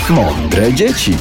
Mądre dzieci.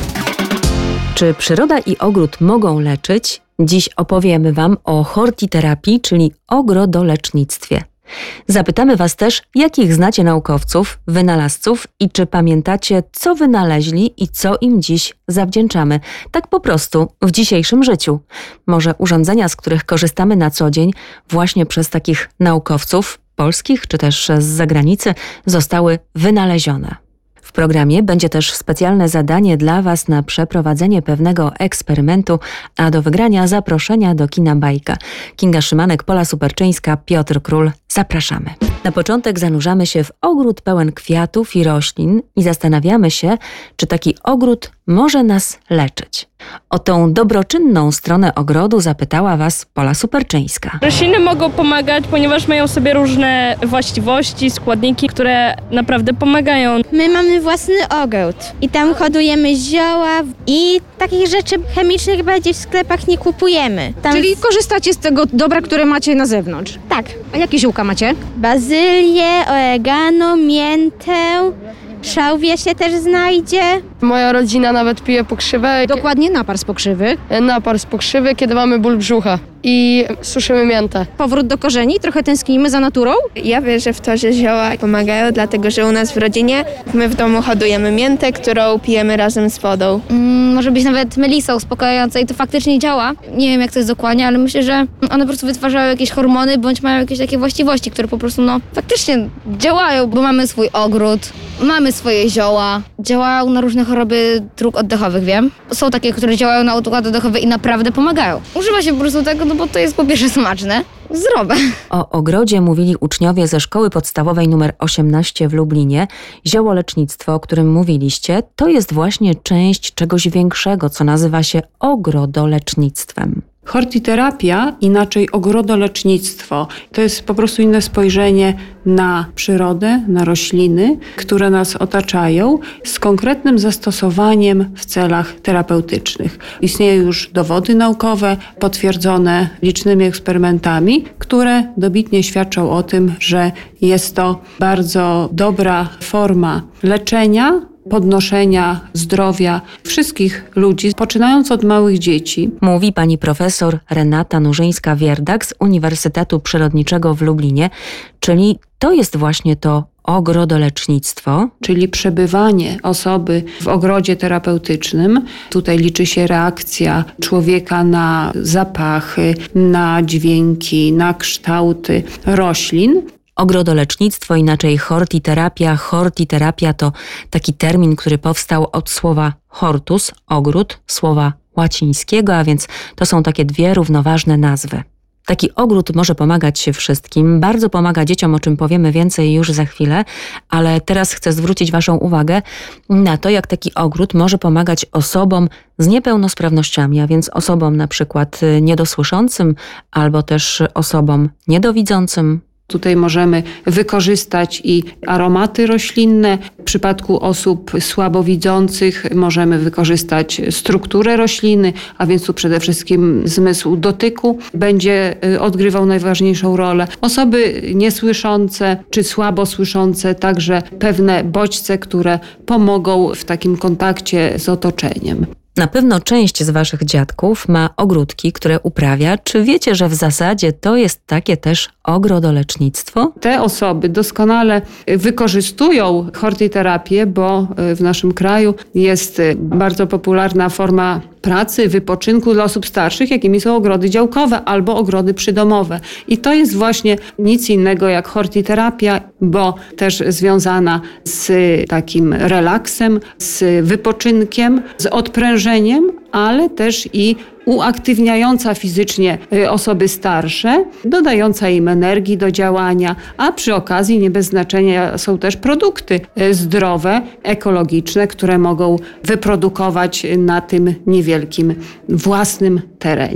Czy przyroda i ogród mogą leczyć? Dziś opowiemy Wam o hortiterapii, czyli ogrodolecznictwie. Zapytamy Was też, jakich znacie naukowców, wynalazców i czy pamiętacie, co wynaleźli i co im dziś zawdzięczamy. Tak po prostu w dzisiejszym życiu. Może urządzenia, z których korzystamy na co dzień, właśnie przez takich naukowców polskich czy też z zagranicy zostały wynalezione. W programie będzie też specjalne zadanie dla Was na przeprowadzenie pewnego eksperymentu, a do wygrania zaproszenia do kina Bajka. Kinga Szymanek, Pola Superczyńska, Piotr Król. Zapraszamy. Na początek zanurzamy się w ogród pełen kwiatów i roślin i zastanawiamy się, czy taki ogród może nas leczyć. O tą dobroczynną stronę ogrodu zapytała Was Pola Superczyńska. Rośliny mogą pomagać, ponieważ mają w sobie różne właściwości, składniki, które naprawdę pomagają. My mamy własny ogród i tam hodujemy zioła i takich rzeczy chemicznych bardziej w sklepach nie kupujemy. Czyli korzystacie z tego dobra, które macie na zewnątrz? Tak. A jakie ziółka macie? Bazylię, oregano, miętę, szałwia się też znajdzie. Moja rodzina nawet pije pokrzywę. Dokładnie napar z pokrzywy. Napar z pokrzywy, kiedy mamy ból brzucha. I suszymy miętę. Powrót do korzeni, trochę tęsknimy za naturą. Ja wierzę w to, że zioła pomagają, dlatego że u nas w rodzinie my w domu hodujemy miętę, którą pijemy razem z wodą. Może być nawet melisa uspokajająca i to faktycznie działa. Nie wiem, jak to jest dokładnie, ale myślę, że one po prostu wytwarzają jakieś hormony bądź mają jakieś takie właściwości, które po prostu faktycznie działają, bo mamy swój ogród, mamy swoje zioła, działają na różne choroby dróg oddechowych, wiem. Są takie, które działają na układ oddechowy i naprawdę pomagają. Używa się po prostu tego, bo to jest po pierwsze smaczne, zdrowe. O ogrodzie mówili uczniowie ze szkoły podstawowej nr 18 w Lublinie. Ziołolecznictwo, o którym mówiliście, to jest właśnie część czegoś większego, co nazywa się ogrodolecznictwem. Hortiterapia, inaczej ogrodolecznictwo, to jest po prostu inne spojrzenie na przyrodę, na rośliny, które nas otaczają, z konkretnym zastosowaniem w celach terapeutycznych. Istnieją już dowody naukowe potwierdzone licznymi eksperymentami, które dobitnie świadczą o tym, że jest to bardzo dobra forma leczenia, podnoszenia zdrowia wszystkich ludzi, poczynając od małych dzieci. Mówi pani profesor Renata Nurzyńska-Wierdak z Uniwersytetu Przyrodniczego w Lublinie, czyli to jest właśnie to ogrodolecznictwo. Czyli przebywanie osoby w ogrodzie terapeutycznym. Tutaj liczy się reakcja człowieka na zapachy, na dźwięki, na kształty roślin. Ogrodolecznictwo, inaczej hortiterapia. Hortiterapia to taki termin, który powstał od słowa hortus, ogród, słowa łacińskiego, a więc to są takie dwie równoważne nazwy. Taki ogród może pomagać się wszystkim, bardzo pomaga dzieciom, o czym powiemy więcej już za chwilę, ale teraz chcę zwrócić Waszą uwagę na to, jak taki ogród może pomagać osobom z niepełnosprawnościami, a więc osobom na przykład niedosłyszącym albo też osobom niedowidzącym. Tutaj możemy wykorzystać i aromaty roślinne. W przypadku osób słabowidzących możemy wykorzystać strukturę rośliny, a więc tu przede wszystkim zmysł dotyku będzie odgrywał najważniejszą rolę. Osoby niesłyszące czy słabo słyszące, także pewne bodźce, które pomogą w takim kontakcie z otoczeniem. Na pewno część z Waszych dziadków ma ogródki, które uprawia. Czy wiecie, że w zasadzie to jest takie też ogrodolecznictwo? Te osoby doskonale wykorzystują hortiterapię, bo w naszym kraju jest bardzo popularna forma pracy, wypoczynku dla osób starszych, jakimi są ogrody działkowe albo ogrody przydomowe. I to jest właśnie nic innego jak hortiterapia, bo też związana z takim relaksem, z wypoczynkiem, z odprężeniem, ale też i uaktywniająca fizycznie osoby starsze, dodająca im energii do działania, a przy okazji nie bez znaczenia są też produkty zdrowe, ekologiczne, które mogą wyprodukować na tym niewielkim własnym terenie.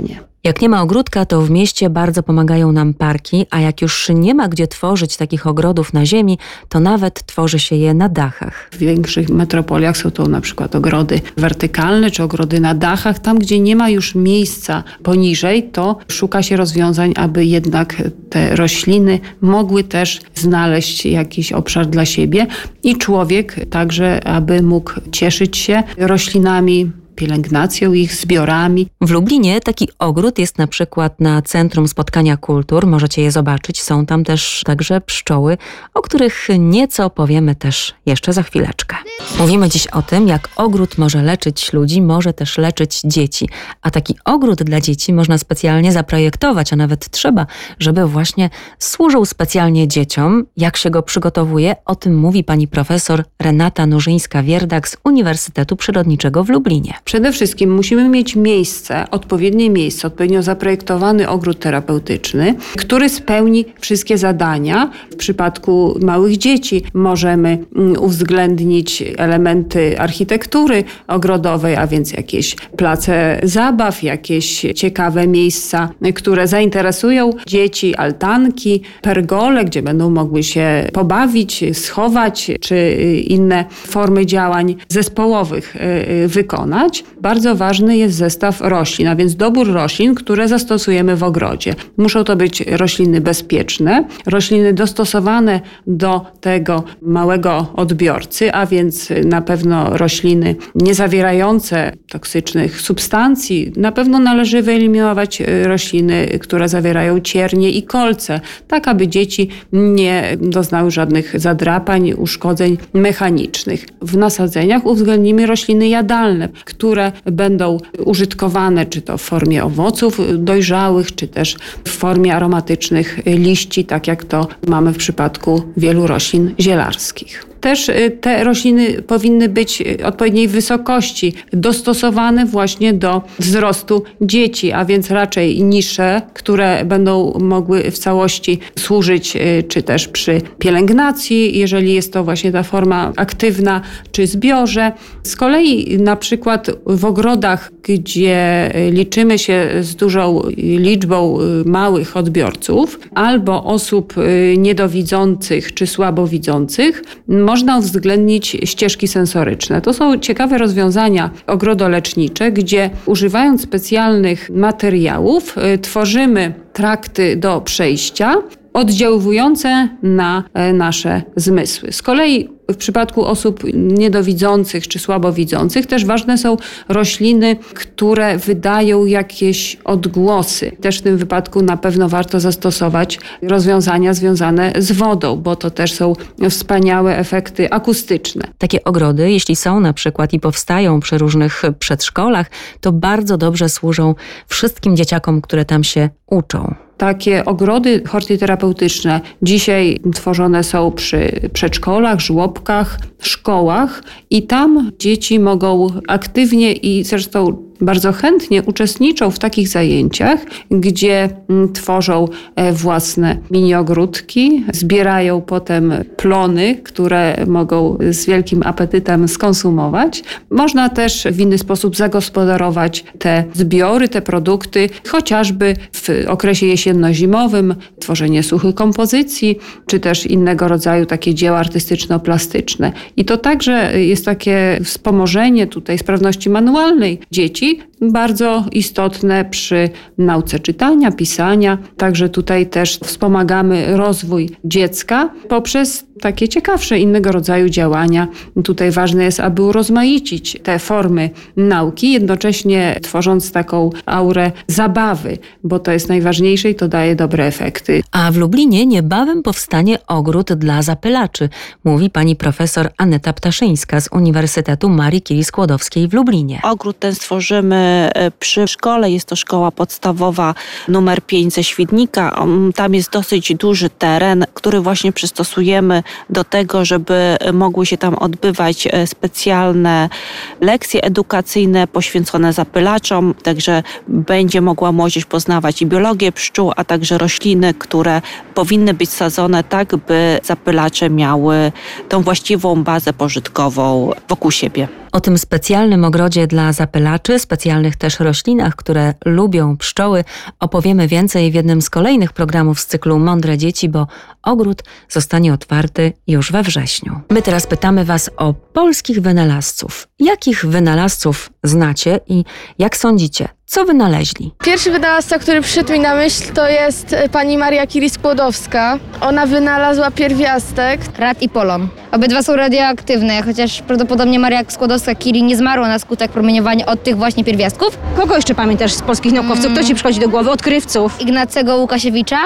Jak nie ma ogródka, to w mieście bardzo pomagają nam parki, a jak już nie ma gdzie tworzyć takich ogrodów na ziemi, to nawet tworzy się je na dachach. W większych metropoliach są to na przykład ogrody wertykalne czy ogrody na dachach. Tam, gdzie nie ma już miejsca poniżej, to szuka się rozwiązań, aby jednak te rośliny mogły też znaleźć jakiś obszar dla siebie i człowiek także, aby mógł cieszyć się roślinami, pielęgnacją ich, zbiorami. W Lublinie taki ogród jest na przykład na Centrum Spotkania Kultur. Możecie je zobaczyć. Są tam też także pszczoły, o których nieco powiemy też jeszcze za chwileczkę. Mówimy dziś o tym, jak ogród może leczyć ludzi, może też leczyć dzieci. A taki ogród dla dzieci można specjalnie zaprojektować, a nawet trzeba, żeby właśnie służył specjalnie dzieciom. Jak się go przygotowuje, o tym mówi pani profesor Renata Nurzyńska-Wierdak z Uniwersytetu Przyrodniczego w Lublinie. Przede wszystkim musimy mieć miejsce, odpowiednio zaprojektowany ogród terapeutyczny, który spełni wszystkie zadania. W przypadku małych dzieci możemy uwzględnić elementy architektury ogrodowej, a więc jakieś place zabaw, jakieś ciekawe miejsca, które zainteresują dzieci, altanki, pergole, gdzie będą mogły się pobawić, schować, czy inne formy działań zespołowych wykonać. Bardzo ważny jest zestaw roślin, a więc dobór roślin, które zastosujemy w ogrodzie. Muszą to być rośliny bezpieczne, rośliny dostosowane do tego małego odbiorcy, a więc na pewno rośliny nie zawierające toksycznych substancji. Na pewno należy wyeliminować rośliny, które zawierają ciernie i kolce, tak aby dzieci nie doznały żadnych zadrapań, uszkodzeń mechanicznych. W nasadzeniach uwzględnimy rośliny jadalne, które będą użytkowane czy to w formie owoców dojrzałych, czy też w formie aromatycznych liści, tak jak to mamy w przypadku wielu roślin zielarskich. Też te rośliny powinny być odpowiedniej wysokości, dostosowane właśnie do wzrostu dzieci, a więc raczej niższe, które będą mogły w całości służyć czy też przy pielęgnacji, jeżeli jest to właśnie ta forma aktywna, czy zbiorze. Z kolei na przykład w ogrodach, gdzie liczymy się z dużą liczbą małych odbiorców albo osób niedowidzących czy słabowidzących, można uwzględnić ścieżki sensoryczne. To są ciekawe rozwiązania ogrodolecznicze, gdzie używając specjalnych materiałów tworzymy trakty do przejścia oddziaływujące na nasze zmysły. Z kolei w przypadku osób niedowidzących czy słabowidzących też ważne są rośliny, które wydają jakieś odgłosy. Też w tym wypadku na pewno warto zastosować rozwiązania związane z wodą, bo to też są wspaniałe efekty akustyczne. Takie ogrody, jeśli są na przykład i powstają przy różnych przedszkolach, to bardzo dobrze służą wszystkim dzieciakom, które tam się uczą. Takie ogrody hortiterapeutyczne dzisiaj tworzone są przy przedszkolach, żłobkach, szkołach i tam dzieci mogą aktywnie i zresztą bardzo chętnie uczestniczą w takich zajęciach, gdzie tworzą własne mini-ogródki, zbierają potem plony, które mogą z wielkim apetytem skonsumować. Można też w inny sposób zagospodarować te zbiory, te produkty, chociażby w okresie jesienno-zimowym, tworzenie suchych kompozycji, czy też innego rodzaju takie dzieła artystyczno-plastyczne. I to także jest takie wspomożenie tutaj sprawności manualnej dzieci, bardzo istotne przy nauce czytania, pisania. Także tutaj też wspomagamy rozwój dziecka poprzez takie ciekawsze innego rodzaju działania. Tutaj ważne jest, aby urozmaicić te formy nauki, jednocześnie tworząc taką aurę zabawy, bo to jest najważniejsze i to daje dobre efekty. A w Lublinie niebawem powstanie ogród dla zapylaczy, mówi pani profesor Aneta Ptaszyńska z Uniwersytetu Marii Curie-Skłodowskiej w Lublinie. Ogród ten stworzymy przy szkole. Jest to szkoła podstawowa numer 5 ze Świdnika. Tam jest dosyć duży teren, który właśnie przystosujemy do tego, żeby mogły się tam odbywać specjalne lekcje edukacyjne poświęcone zapylaczom. Także będzie mogła młodzież poznawać i biologię pszczół, a także rośliny, które powinny być sadzone tak, by zapylacze miały tą właściwą bazę pożytkową wokół siebie. O tym specjalnym ogrodzie dla zapylaczy, specjalnych też roślinach, które lubią pszczoły, opowiemy więcej w jednym z kolejnych programów z cyklu Mądre Dzieci, bo ogród zostanie otwarty już we wrześniu. My teraz pytamy Was o polskich wynalazców. Jakich wynalazców znacie i jak sądzicie, co wynaleźli? Pierwszy wynalazca, który przyszedł mi na myśl, to jest pani Maria Curie-Skłodowska. Ona wynalazła pierwiastek. Rad i polon. Obydwa są radioaktywne, chociaż prawdopodobnie Maria Skłodowska-Curie nie zmarła na skutek promieniowania od tych właśnie pierwiastków. Kogo jeszcze pamiętasz z polskich naukowców? Kto ci przychodzi do głowy? Odkrywców? Ignacego Łukasiewicza,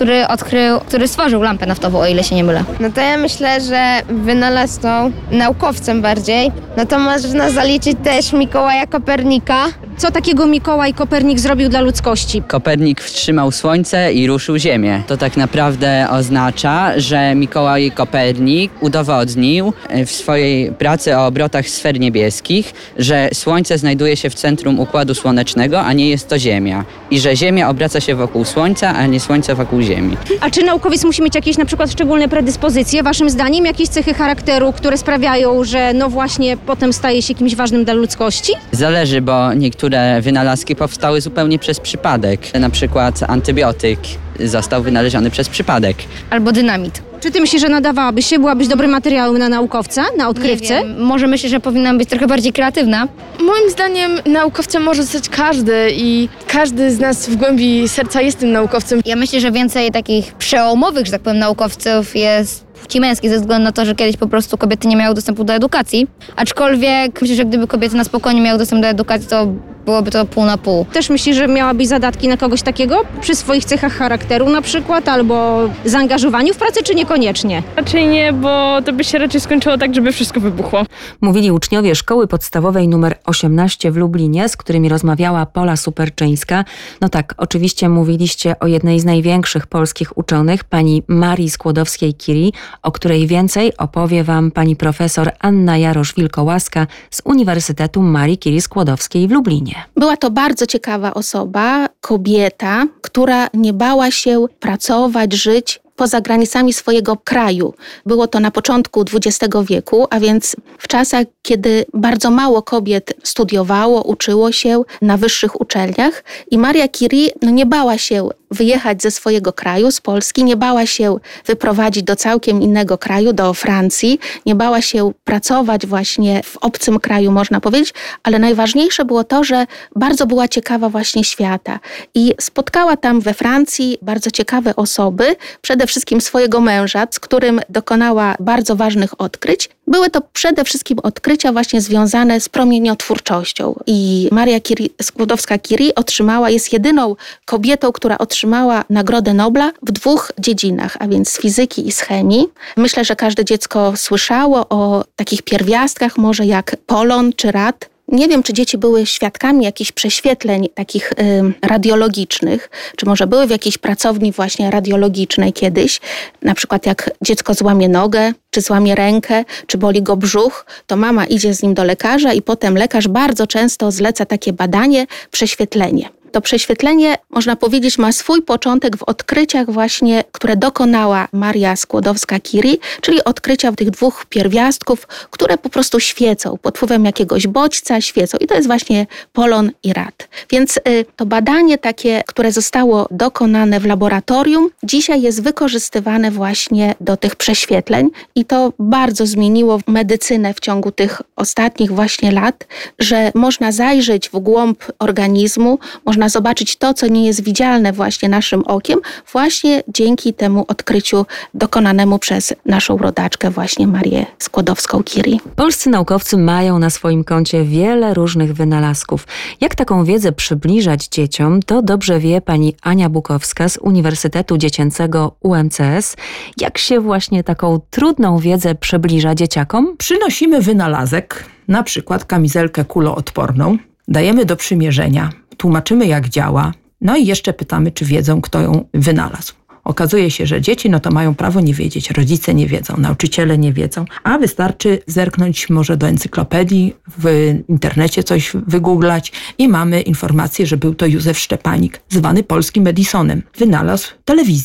który stworzył lampę naftową, o ile się nie mylę. No to ja myślę, że wynalazcą, naukowcem bardziej, no to można zaliczyć też Mikołaja Kopernika. Co takiego Mikołaj Kopernik zrobił dla ludzkości? Kopernik wstrzymał Słońce i ruszył Ziemię. To tak naprawdę oznacza, że Mikołaj Kopernik udowodnił w swojej pracy o obrotach sfer niebieskich, że Słońce znajduje się w centrum Układu Słonecznego, a nie jest to Ziemia. I że Ziemia obraca się wokół Słońca, a nie Słońce wokół Ziemi. A czy naukowiec musi mieć jakieś na przykład szczególne predyspozycje, waszym zdaniem? Jakieś cechy charakteru, które sprawiają, że no właśnie potem staje się kimś ważnym dla ludzkości? Zależy, bo niektóre wynalazki powstały zupełnie przez przypadek. Na przykład antybiotyk został wynaleziony przez przypadek. Albo dynamit. Czy ty myślisz, że nadawałabyś się? Byłabyś dobrym materiałem na naukowca, na odkrywcę? Nie wiem, może myślę, że powinnam być trochę bardziej kreatywna. Moim zdaniem naukowcem może zostać każdy i każdy z nas w głębi serca jest tym naukowcem. Ja myślę, że więcej takich przełomowych, że tak powiem, naukowców jest płci męskiej ze względu na to, że kiedyś po prostu kobiety nie miały dostępu do edukacji. Aczkolwiek myślę, że gdyby kobiety na spokojnie miały dostęp do edukacji, to byłoby to pół na pół. Też myślisz, że miałabyś zadatki na kogoś takiego? Przy swoich cechach charakteru na przykład, albo zaangażowaniu w pracę, czy niekoniecznie? Raczej nie, bo to by się raczej skończyło tak, żeby wszystko wybuchło. Mówili uczniowie Szkoły Podstawowej nr 18 w Lublinie, z którymi rozmawiała Pola Superczyńska. No tak, oczywiście mówiliście o jednej z największych polskich uczonych, pani Marii Skłodowskiej-Curie, o której więcej opowie Wam pani profesor Anna Jarosz-Wilkołaska z Uniwersytetu Marii Curie-Skłodowskiej w Lublinie. Była to bardzo ciekawa osoba, kobieta, która nie bała się pracować, żyć poza granicami swojego kraju. Było to na początku XX wieku, a więc w czasach, kiedy bardzo mało kobiet studiowało, uczyło się na wyższych uczelniach i Maria Curie nie bała się wyjechać ze swojego kraju, z Polski, nie bała się wyprowadzić do całkiem innego kraju, do Francji, nie bała się pracować właśnie w obcym kraju, można powiedzieć, ale najważniejsze było to, że bardzo była ciekawa właśnie świata i spotkała tam we Francji bardzo ciekawe osoby, przede wszystkim swojego męża, z którym dokonała bardzo ważnych odkryć. Były to przede wszystkim odkrycia właśnie związane z promieniotwórczością i Maria Skłodowska-Curie jest jedyną kobietą, która otrzymała Nagrodę Nobla w 2 dziedzinach, a więc z fizyki i z chemii. Myślę, że każde dziecko słyszało o takich pierwiastkach, może jak polon czy rad. Nie wiem, czy dzieci były świadkami jakichś prześwietleń takich radiologicznych, czy może były w jakiejś pracowni właśnie radiologicznej kiedyś. Na przykład jak dziecko złamie nogę, czy złamie rękę, czy boli go brzuch, to mama idzie z nim do lekarza i potem lekarz bardzo często zleca takie badanie, prześwietlenie. To prześwietlenie, można powiedzieć, ma swój początek w odkryciach właśnie, które dokonała Maria Skłodowska-Curie, czyli odkrycia tych 2 pierwiastków, które po prostu świecą, pod wpływem jakiegoś bodźca świecą i to jest właśnie polon i rad. Więc to badanie takie, które zostało dokonane w laboratorium, dzisiaj jest wykorzystywane właśnie do tych prześwietleń i to bardzo zmieniło medycynę w ciągu tych ostatnich właśnie lat, że można zajrzeć w głąb organizmu, można zobaczyć to, co nie jest widzialne właśnie naszym okiem, właśnie dzięki temu odkryciu dokonanemu przez naszą rodaczkę właśnie Marię Skłodowską-Curie. Polscy naukowcy mają na swoim koncie wiele różnych wynalazków. Jak taką wiedzę przybliżać dzieciom, to dobrze wie pani Ania Bukowska z Uniwersytetu Dziecięcego UMCS. Jak się właśnie taką trudną wiedzę przybliża dzieciakom? Przynosimy wynalazek, na przykład kamizelkę kuloodporną, dajemy do przymierzenia, tłumaczymy jak działa, no i jeszcze pytamy, czy wiedzą, kto ją wynalazł. Okazuje się, że dzieci to mają prawo nie wiedzieć, rodzice nie wiedzą, nauczyciele nie wiedzą, a wystarczy zerknąć może do encyklopedii, w internecie coś wygooglać i mamy informację, że był to Józef Szczepanik, zwany polskim Edisonem. Wynalazł telewizję.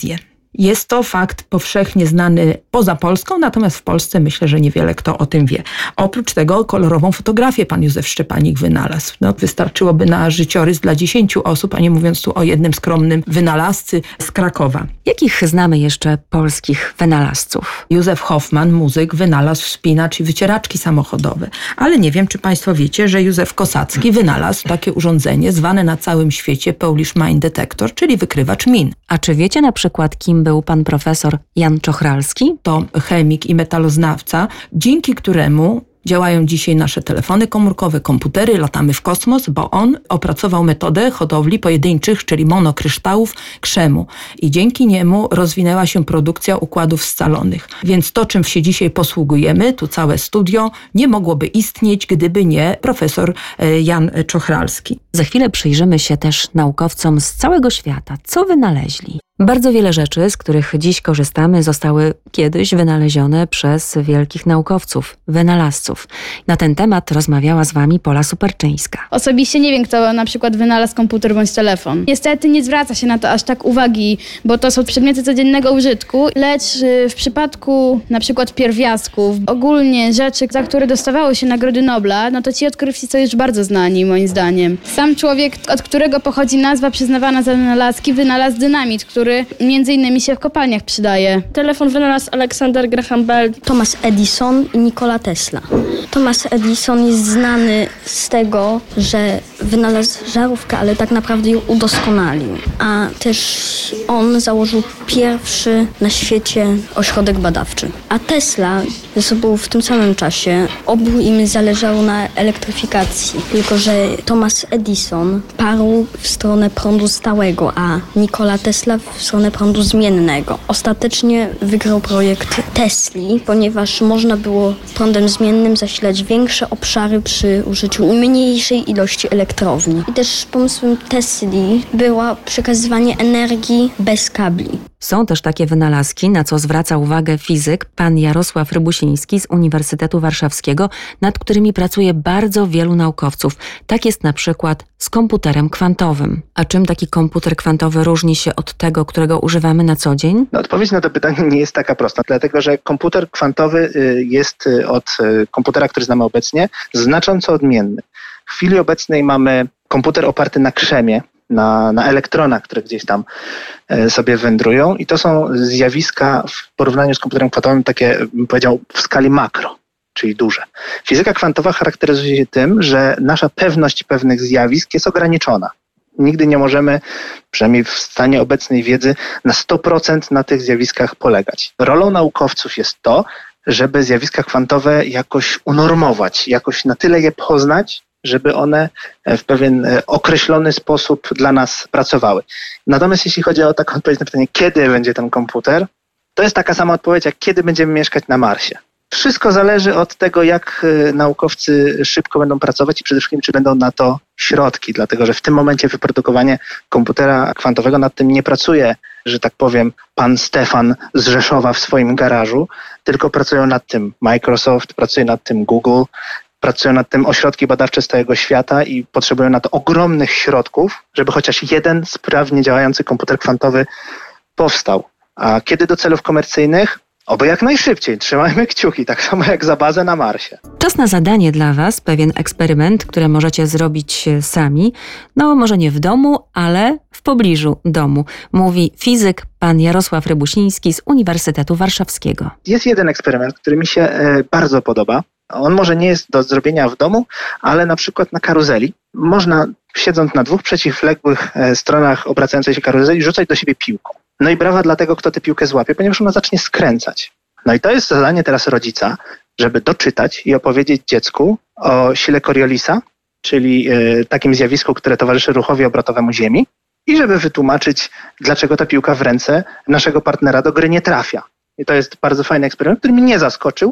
Jest to fakt powszechnie znany poza Polską, natomiast w Polsce myślę, że niewiele kto o tym wie. Oprócz tego kolorową fotografię pan Józef Szczepanik wynalazł. Wystarczyłoby na życiorys dla 10 osób, a nie mówiąc tu o jednym skromnym wynalazcy z Krakowa. Jakich znamy jeszcze polskich wynalazców? Józef Hoffman, muzyk, wynalazł wspinacz i wycieraczki samochodowe. Ale nie wiem, czy państwo wiecie, że Józef Kosacki wynalazł takie urządzenie zwane na całym świecie Polish Mine Detector, czyli wykrywacz min. A czy wiecie na przykład, kim był pan profesor Jan Czochralski? To chemik i metaloznawca, dzięki któremu działają dzisiaj nasze telefony komórkowe, komputery, latamy w kosmos, bo on opracował metodę hodowli pojedynczych, czyli monokryształów krzemu. I dzięki niemu rozwinęła się produkcja układów scalonych. Więc to, czym się dzisiaj posługujemy, tu całe studio, nie mogłoby istnieć, gdyby nie profesor Jan Czochralski. Za chwilę przyjrzymy się też naukowcom z całego świata. Co wynaleźli? Bardzo wiele rzeczy, z których dziś korzystamy, zostały kiedyś wynalezione przez wielkich naukowców, wynalazców. Na ten temat rozmawiała z wami Pola Superczyńska. Osobiście nie wiem, kto na przykład wynalazł komputer bądź telefon. Niestety nie zwraca się na to aż tak uwagi, bo to są przedmioty codziennego użytku, lecz w przypadku na przykład pierwiastków, ogólnie rzeczy, za które dostawało się Nagrody Nobla, no to ci odkrywcy są już bardzo znani moim zdaniem. Sam człowiek, od którego pochodzi nazwa przyznawana za wynalazki, wynalazł dynamit, który między innymi się w kopalniach przydaje. Telefon wynalazł Alexander Graham Bell, Thomas Edison i Nikola Tesla. Thomas Edison jest znany z tego, że wynalazł żarówkę, ale tak naprawdę ją udoskonalił. A też on założył pierwszy na świecie ośrodek badawczy. A Tesla ze sobą w tym samym czasie, obu im zależało na elektryfikacji. Tylko że Thomas Edison parł w stronę prądu stałego, a Nikola Tesla w stronę prądu zmiennego. Ostatecznie wygrał projekt Tesli, ponieważ można było prądem zmiennym zasilać większe obszary przy użyciu mniejszej ilości elektrowni. I też pomysłem Tesli było przekazywanie energii bez kabli. Są też takie wynalazki, na co zwraca uwagę fizyk pan Jarosław Rybusiński z Uniwersytetu Warszawskiego, nad którymi pracuje bardzo wielu naukowców. Tak jest na przykład z komputerem kwantowym. A czym taki komputer kwantowy różni się od tego, którego używamy na co dzień? Odpowiedź na to pytanie nie jest taka prosta, dlatego że komputer kwantowy jest od komputera, który znamy obecnie, znacząco odmienny. W chwili obecnej mamy komputer oparty na krzemie, na elektronach, które gdzieś tam sobie wędrują i to są zjawiska w porównaniu z komputerem kwantowym takie, bym powiedział, w skali makro, czyli duże. Fizyka kwantowa charakteryzuje się tym, że nasza pewność pewnych zjawisk jest ograniczona. Nigdy nie możemy, przynajmniej w stanie obecnej wiedzy, na 100% na tych zjawiskach polegać. Rolą naukowców jest to, żeby zjawiska kwantowe jakoś unormować, jakoś na tyle je poznać, żeby one w pewien określony sposób dla nas pracowały. Natomiast jeśli chodzi o taką odpowiedź na pytanie, kiedy będzie ten komputer, to jest taka sama odpowiedź, jak kiedy będziemy mieszkać na Marsie. Wszystko zależy od tego, jak naukowcy szybko będą pracować i przede wszystkim, czy będą na to środki, dlatego że w tym momencie wyprodukowanie komputera kwantowego, nad tym nie pracuje, że tak powiem, pan Stefan z Rzeszowa w swoim garażu, tylko pracują nad tym Microsoft, pracuje nad tym Google, pracują nad tym ośrodki badawcze z całego świata i potrzebują na to ogromnych środków, żeby chociaż jeden sprawnie działający komputer kwantowy powstał. A kiedy do celów komercyjnych? Oby jak najszybciej. Trzymajmy kciuki, tak samo jak za bazę na Marsie. Czas na zadanie dla was, pewien eksperyment, który możecie zrobić sami. No może nie w domu, ale w pobliżu domu. Mówi fizyk pan Jarosław Rybusiński z Uniwersytetu Warszawskiego. Jest jeden eksperyment, który mi się bardzo podoba. On może nie jest do zrobienia w domu, ale na przykład na karuzeli. Można, siedząc na dwóch przeciwległych stronach obracającej się karuzeli, rzucać do siebie piłką. No i brawa dla tego, kto tę piłkę złapie, ponieważ ona zacznie skręcać. No i to jest zadanie teraz rodzica, żeby doczytać i opowiedzieć dziecku o sile Coriolisa, czyli takim zjawisku, które towarzyszy ruchowi obrotowemu Ziemi, i żeby wytłumaczyć, dlaczego ta piłka w ręce naszego partnera do gry nie trafia. I to jest bardzo fajny eksperyment, który mnie nie zaskoczył,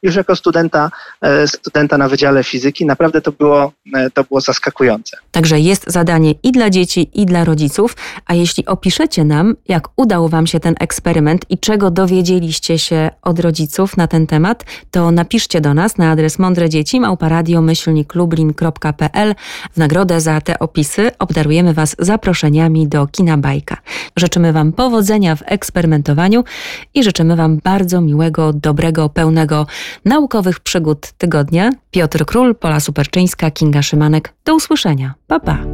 już jako studenta na Wydziale Fizyki. Naprawdę to było zaskakujące. Także jest zadanie i dla dzieci, i dla rodziców. A jeśli opiszecie nam, jak udał wam się ten eksperyment i czego dowiedzieliście się od rodziców na ten temat, to napiszcie do nas na adres mądredzieci@radio-lublin.pl. W nagrodę za te opisy obdarujemy was zaproszeniami do Kina Bajka. Życzymy wam powodzenia w eksperymentowaniu i życzymy wam bardzo miłego, dobrego, pełnego naukowych przygód tygodnia. Piotr Król, Pola Superczyńska, Kinga Szymanek. Do usłyszenia. Pa, pa.